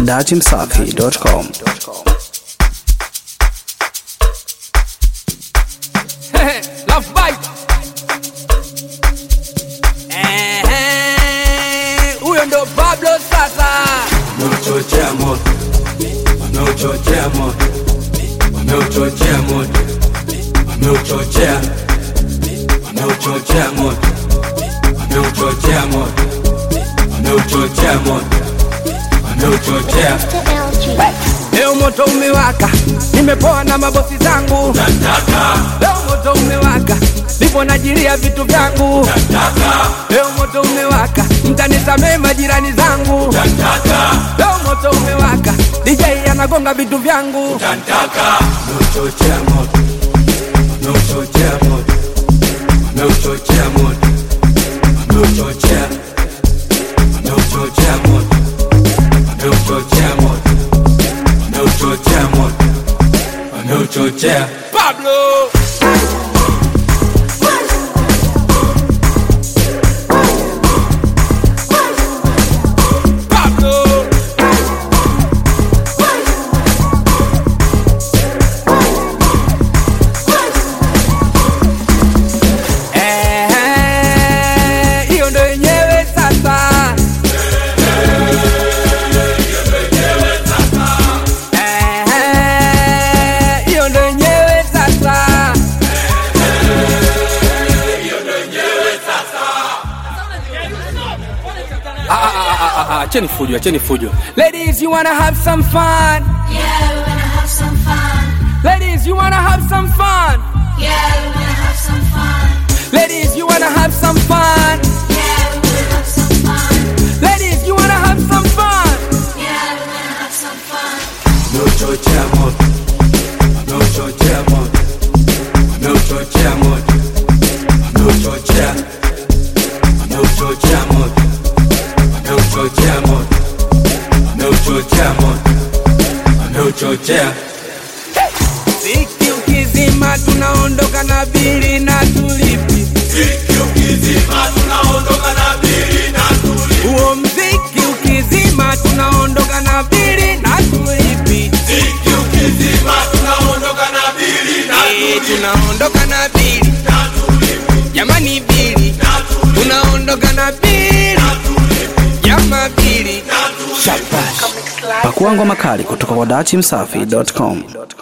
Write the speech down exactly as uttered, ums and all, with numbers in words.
dati msafi dot com. Love bite. Eh, huyo ndo Pablo sasa. Wameuchochea moto, wameuchochea moto, wameuchochea moto, wameuchochea, wameuchochea moto, wameuchochea moto, wameuchochea moto, wameuchochea. Leo moto umewaka, nimepoa na mabosi zangu. Nataka leo moto umewaka, nipo najilia vitu vyangu. nataka Leo moto umewaka, mtanisamee majirani zangu. nataka Leo moto umewaka, D J anagonga vitu vyangu. nataka wameuchochea moto, wameuchochea moto, wameuchochea moto, wameuchochea, wameuchochea moto, wameuchochea moto, wameuchochea moto, wameuchochea. Pablo Acheni fujo, acheni fujo. Ladies, you wanna have some fun? Yeah, we wanna have some fun. Ladies, you wanna have some fun? Yeah, we wanna have some fun. Ladies, you wanna have some fun? Yeah, we wanna have some fun. Ladies, you wanna have some fun? Yeah, we wanna have some fun. Wameuchochea moto, wameuchochea moto, wameuchochea moto, wameuchochea, wameuchochea moto, wameuchochea moto, wameuchochea moto, wameuchochea. Ziki ukizima tunaondoka na bili na tulipi. Ziki ukizima tunaondoka na bili na tulipi. Uo mziki ukizima tunaondoka na bili na tulipi. Ziki ukizima tunaondoka na bili na tulipi. Tunaondoka na bili na tulipi. Jamani bili na tulipi. Tunaondoka na bili na tulipi. Jama bili na tulipi. Pakua ngoma kali kutoka kwa dati msafi dot com.